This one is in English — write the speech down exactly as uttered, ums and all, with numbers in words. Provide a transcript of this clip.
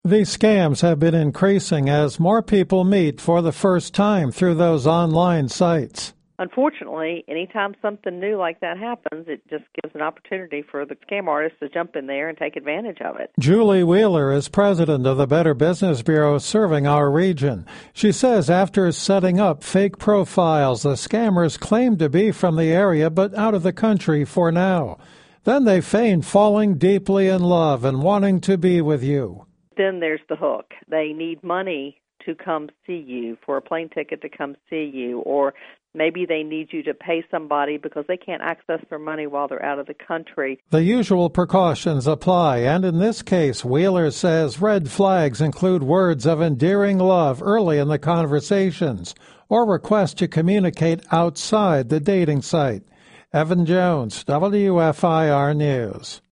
These scams have been increasing as more people meet for the first time through those online sites. Unfortunately, anytime something new like that happens, it just gives an opportunity for the scam artists to jump in there and take advantage of it. Julie Wheeler is president of the Better Business Bureau serving our region. She says after setting up fake profiles, the scammers claim to be from the area but out of the country for now. Then they feign falling deeply in love and wanting to be with you. Then there's the hook. They need money to come see you, for a plane ticket to come see you, or maybe they need you to pay somebody because they can't access their money while they're out of the country. The usual precautions apply, and in this case, Wheeler says red flags include words of endearing love early in the conversations or requests to communicate outside the dating site. Evan Jones, W F I R News.